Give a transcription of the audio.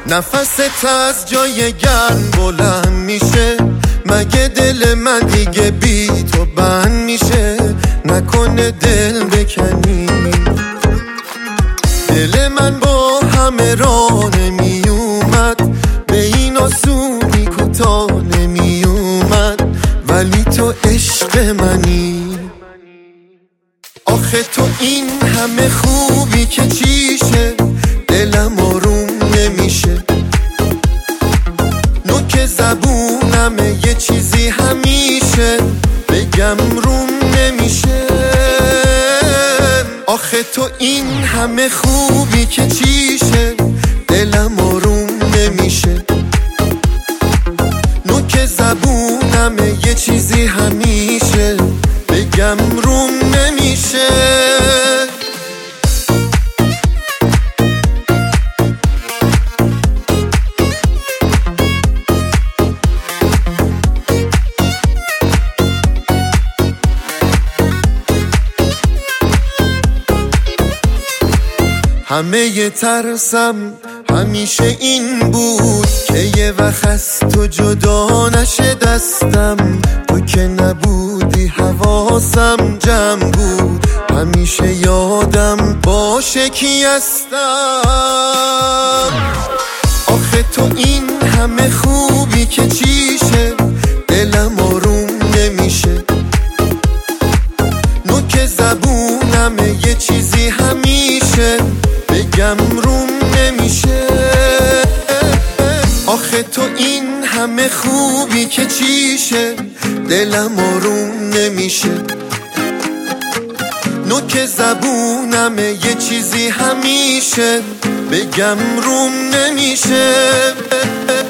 نفست از جای گرم بلند میشه، مگه دل من دیگه بی تو بند میشه؟ نکنه دل بکنی، دل من با همه راه نمی اومد، به این آسونی کوتاه نمی اومد، ولی تو عشق منی. آخه تو این همه خوبی که چیشه، دلم آروم نمیشه، نوک زبونمه یه چیزی همیشه بگم روم نمیشه. آخه تو این همه خوبی که چیشه، دلم آروم نمیشه، نوک زبونمه یه چیزی همیشه بگم روم نمیشه. همه ی ترسم همیشه این بود که یه وقت از تو جدا نشه دستم، تو که نبودی حواسم جمع بود، همیشه یادم باشه کی هستم. آخه تو این همه خوبی که چیشه، دلم آروم نمیشه، نوک زبونمه یه چیزی همیشه بگم روم نمیشه. آخه تو این همه خوبی که چیشه، دلم آروم نمیشه، نوک زبونمه یه چیزی همیشه بگم روم نمیشه.